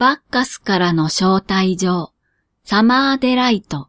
バッカスからの招待状、サマーデライト。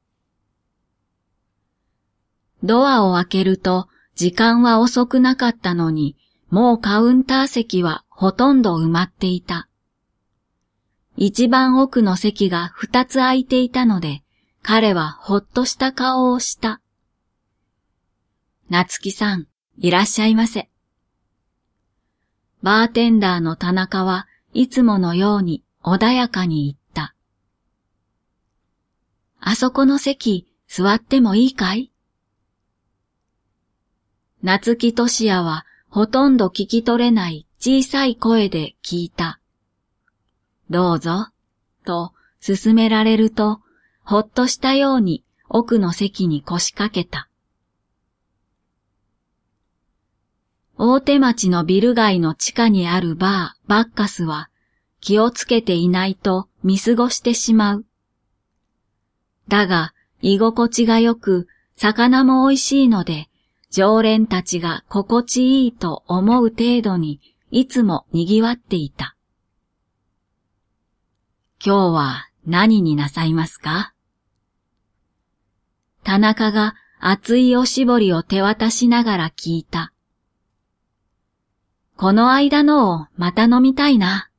ドアを開けると時間は遅くなかったのに、もうカウンター席はほとんど埋まっていた。一番奥の席が2つ空いていたので、彼はほっとした顔をした。夏希さん、いらっしゃいませ。バーテンダーの田中はいつものように穏やかに言った。あそこの席座ってもいいかい？夏希俊也はほとんど聞き取れない小さい声で聞いた。どうぞ、と勧められると、ほっとしたように奥の席に腰掛けた。大手町のビル街の地下にあるバッカスは気をつけていないと見過ごしてしまう。だが居心地がよく魚も美味しいので常連たちが心地いいと思う程度にいつも賑わっていた。今日は何になさいますか？田中が熱いおしぼりを手渡しながら聞いた。この間のをまた飲みたいな。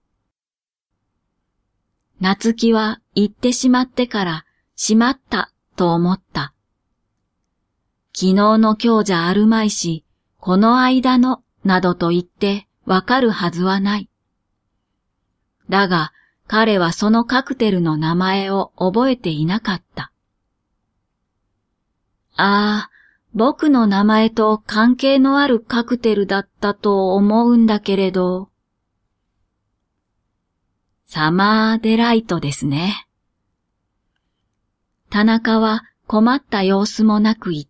夏希は言ってしまってからしまったと思った。昨日の今日じゃあるまいし、この間のなどと言ってわかるはずはない。だが彼はそのカクテルの名前を覚えていなかった。僕の名前と関係のあるカクテルだったと思うんだけれど。サマーデライトですね。田中は困った様子もなく言った。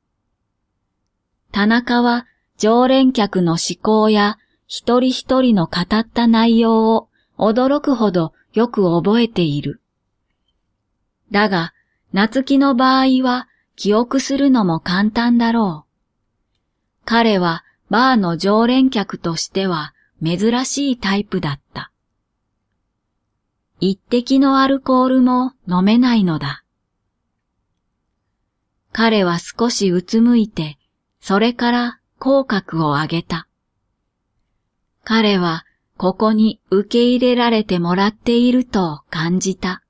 田中は常連客の思考や一人一人の語った内容を驚くほどよく覚えている。だが、夏希の場合は記憶するのも簡単だろう。彼はバーの常連客としては珍しいタイプだった。一滴のアルコールも飲めないのだ。彼は少しうつむいて、それから口角を上げた。彼はここに受け入れられてもらっていると感じた。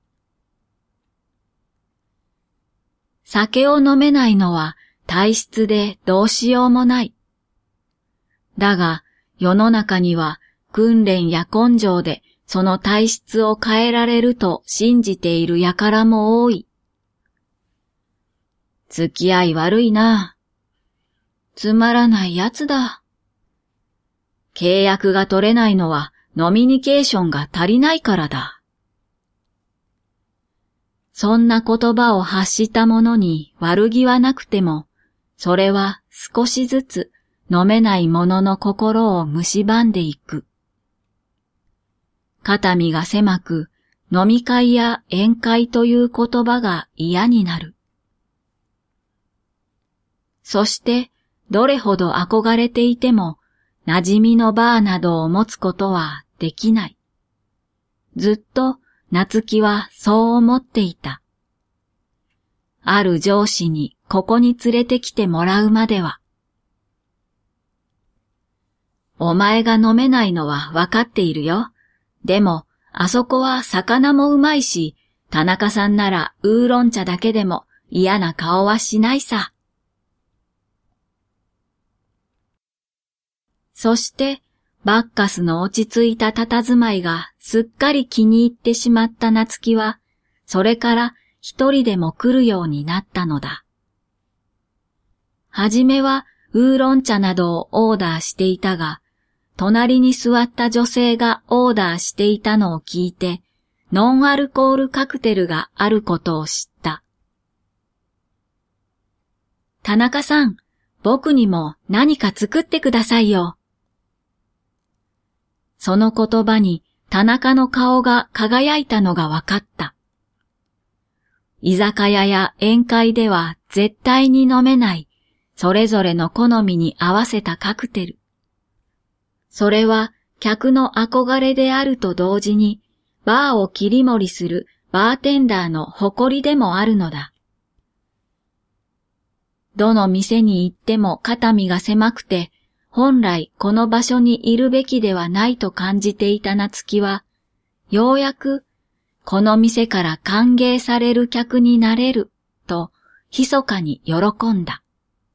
酒を飲めないのは体質でどうしようもない。だが世の中には訓練や根性でその体質を変えられると信じている輩も多い。付き合い悪いな。つまらないやつだ。契約が取れないのはノミニケーションが足りないからだ。そんな言葉を発した者に悪気はなくても、それは少しずつ飲めない者の心を蝕んでいく。肩身が狭く、飲み会や宴会という言葉が嫌になる。そして、どれほど憧れていても、馴染みのバーなどを持つことはできない。ずっと夏希はそう思っていた。ある上司にここに連れてきてもらうまでは。お前が飲めないのはわかっているよ。でも、あそこは魚もうまいし、田中さんならウーロン茶だけでも嫌な顔はしないさ。そして、バッカスの落ち着いた佇まいがすっかり気に入ってしまった夏希は、それから一人でも来るようになったのだ。はじめはウーロン茶などをオーダーしていたが、隣に座った女性がオーダーしていたのを聞いて、ノンアルコールカクテルがあることを知った。田中さん、僕にも何か作ってくださいよ。その言葉に田中の顔が輝いたのがわかった。居酒屋や宴会では絶対に飲めない、それぞれの好みに合わせたカクテル。それは客の憧れであると同時にバーを切り盛りするバーテンダーの誇りでもあるのだ。どの店に行っても肩身が狭くて、本来この場所にいるべきではないと感じていた夏希は、ようやくこの店から歓迎される客になれると密かに喜んだ。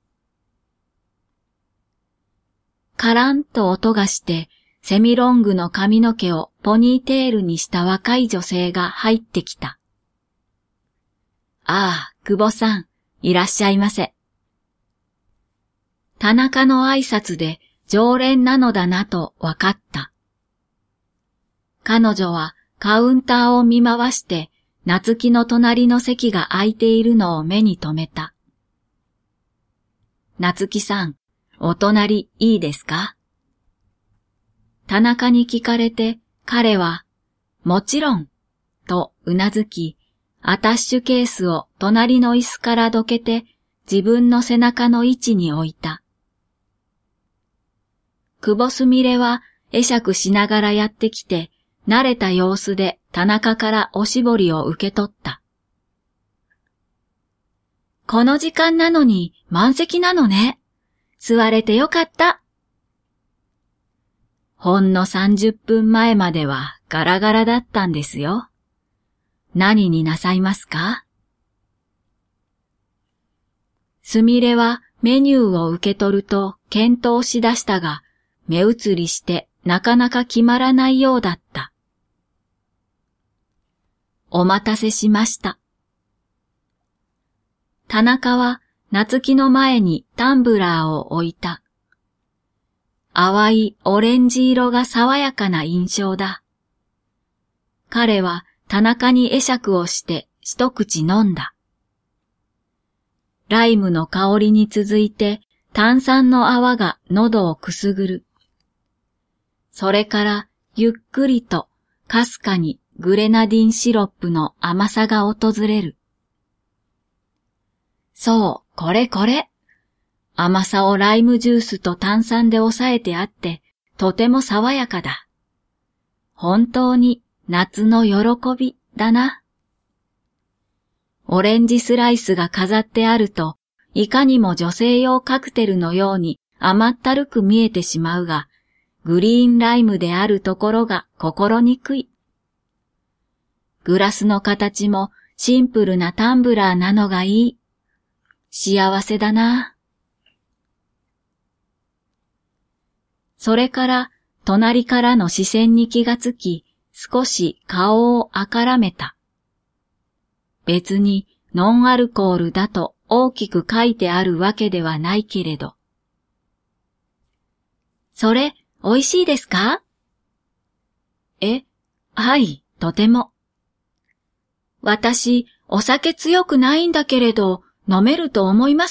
カランと音がしてセミロングの髪の毛をポニーテールにした若い女性が入ってきた。ああ、久保さん、いらっしゃいませ。田中の挨拶で常連なのだなとわかった。彼女はカウンターを見回して夏希の隣の席が空いているのを目に留めた。夏希さん、お隣いいですか？田中に聞かれて彼は、もちろん、とうなずき、アタッシュケースを隣の椅子からどけて自分の背中の位置に置いた。久保すみれは会釈しながらやってきて、慣れた様子で田中からおしぼりを受け取った。この時間なのに満席なのね。座れてよかった。ほんの30分前まではガラガラだったんですよ。何になさいますか？すみれはメニューを受け取ると検討しだしたが、目移りしてなかなか決まらないようだった。お待たせしました。田中は夏希の前にタンブラーを置いた。淡いオレンジ色が爽やかな印象だ。彼は田中に会釈をして一口飲んだ。ライムの香りに続いて炭酸の泡が喉をくすぐる。それからゆっくりとかすかにグレナディンシロップの甘さが訪れる。そう、これこれ。甘さをライムジュースと炭酸で抑えてあって、とても爽やかだ。本当に夏の喜びだな。オレンジスライスが飾ってあると、いかにも女性用カクテルのように甘ったるく見えてしまうが、グリーンライムであるところが心にくい。グラスの形もシンプルなタンブラーなのがいい。幸せだな。それから隣からの視線に気がつき、少し顔をあからめた。別にノンアルコールだと大きく書いてあるわけではないけれど。それ、美味しいですか？はい、とても。私、お酒強くないんだけれど、飲めると思います？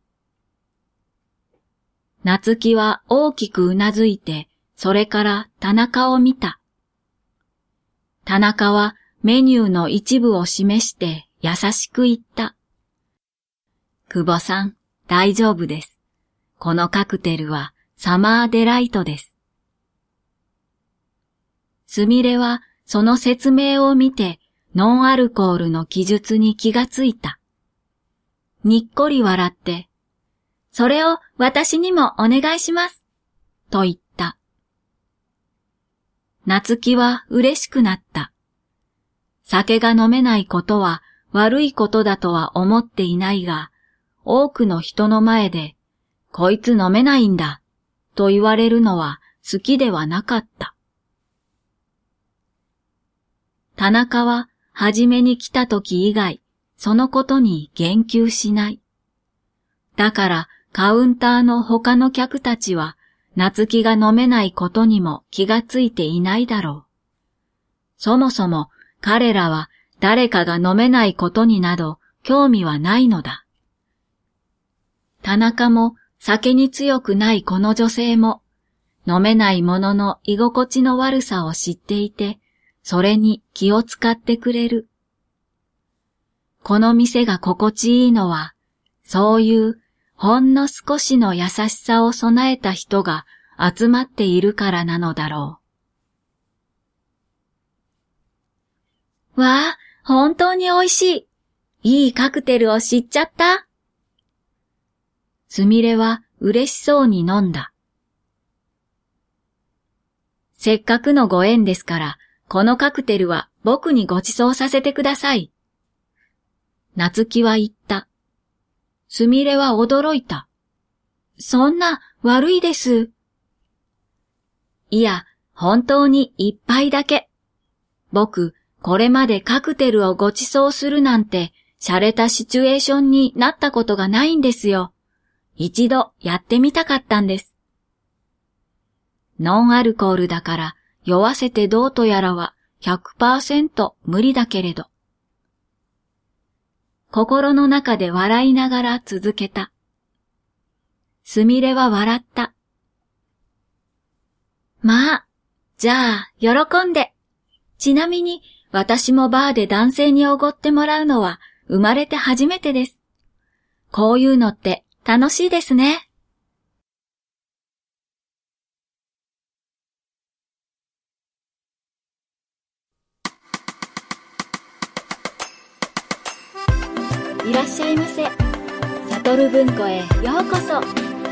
夏希は大きくうなずいて、それから田中を見た。田中はメニューの一部を示して優しく言った。久保さん、大丈夫です。このカクテルはサマーデライトです。すみれはその説明を見てノンアルコールの記述に気がついた。にっこり笑って、それを私にもお願いします、と言った。夏希は嬉しくなった。酒が飲めないことは悪いことだとは思っていないが、多くの人の前で、こいつ飲めないんだ、と言われるのは好きではなかった。田中は初めに来た時以外、そのことに言及しない。だからカウンターの他の客たちは、夏希が飲めないことにも気がついていないだろう。そもそも彼らは誰かが飲めないことになど興味はないのだ。田中も酒に強くないこの女性も、飲めないものの居心地の悪さを知っていて、それに気を使ってくれる。この店が心地いいのは、そういうほんの少しの優しさを備えた人が集まっているからなのだろう。 わあ、本当に美味しい。いいカクテルを知っちゃった。すみれは嬉しそうに飲んだ。せっかくのご縁ですから、このカクテルは僕にご馳走させてください。夏希は言った。すみれは驚いた。そんな悪いです。いや、本当に一杯だけ。僕、これまでカクテルをご馳走するなんて、洒落たシチュエーションになったことがないんですよ。一度やってみたかったんです。ノンアルコールだから酔わせてどうとやらは 100% 無理だけれど。心の中で笑いながら続けた。すみれは笑った。まあ、じゃあ喜んで。ちなみに私もバーで男性におごってもらうのは生まれて初めてです。こういうのって楽しいですね。いらっしゃいませ。サトル文庫へようこそ。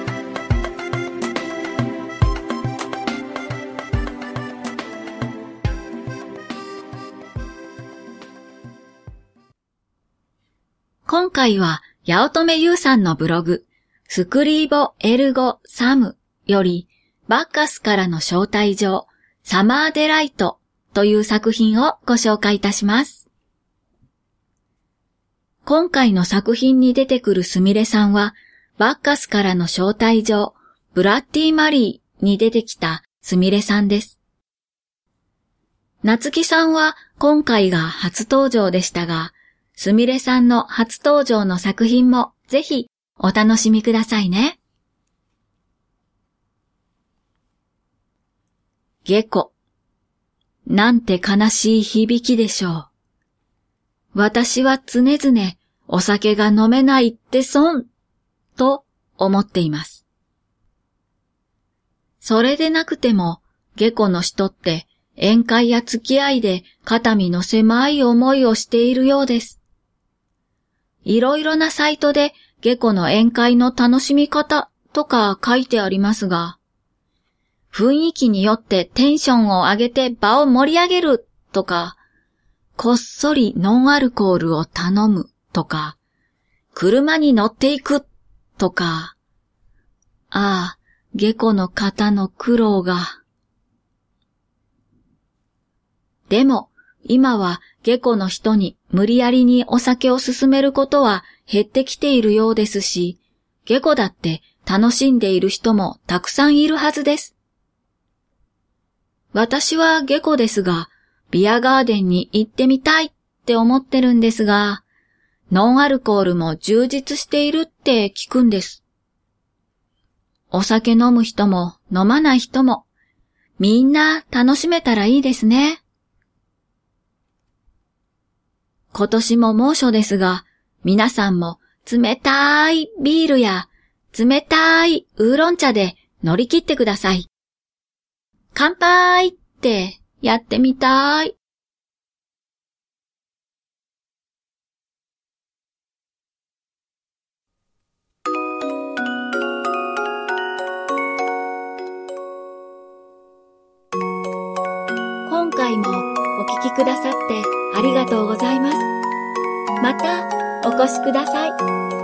今回は八乙女優さんのブログ、スクリーボエルゴサムよりバッカスからの招待状、サマーデライトという作品をご紹介いたします。今回の作品に出てくるすみれさんは、バッカスからの招待状、ブラッディマリーに出てきたすみれさんです。夏希さんは今回が初登場でしたが、すみれさんの初登場の作品もぜひお楽しみくださいね。下戸。なんて悲しい響きでしょう。私は常々お酒が飲めないって損と思っています。それでなくても下戸の人って宴会や付き合いで肩身の狭い思いをしているようです。いろいろなサイトで下戸の宴会の楽しみ方とか書いてありますが、雰囲気によってテンションを上げて場を盛り上げるとか、こっそりノンアルコールを頼むとか、車に乗っていくとか、ああ、下戸の方の苦労が。でも、今は下戸の人に無理やりにお酒を勧めることは減ってきているようですし、下戸だって楽しんでいる人もたくさんいるはずです。私は下戸ですが、ビアガーデンに行ってみたいって思ってるんですが、ノンアルコールも充実しているって聞くんです。お酒飲む人も飲まない人も、みんな楽しめたらいいですね。今年も猛暑ですが、皆さんも冷たいビールや冷たいウーロン茶で乗り切ってください。乾杯ってやってみたい。今回もお聞きくださってありがとうございます。またお越しください。